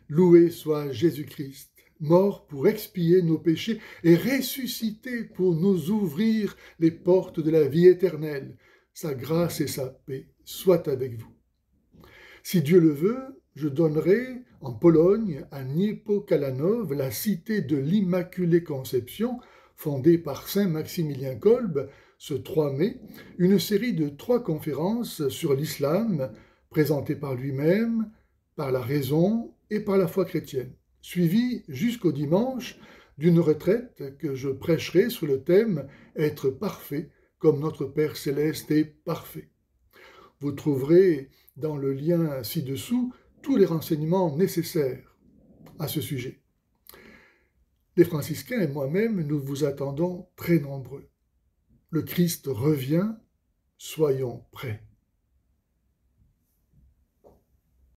Loué soit Jésus-Christ, mort pour expier nos péchés et ressuscité pour nous ouvrir les portes de la vie éternelle. Sa grâce et sa paix soient avec vous. Si Dieu le veut, je donnerai en Pologne, à Niepokalanów, la cité de l'Immaculée Conception, fondée par saint Maximilien Kolbe, ce 3 mai, une série de 3 conférences sur l'islam, présentées par lui-même, par la raison et par la foi chrétienne, suivies jusqu'au dimanche d'une retraite que je prêcherai sur le thème « Être parfait comme notre Père céleste est parfait ». Vous trouverez dans le lien ci-dessous tous les renseignements nécessaires à ce sujet. Les franciscains et moi-même, nous vous attendons très nombreux. Le Christ revient, soyons prêts.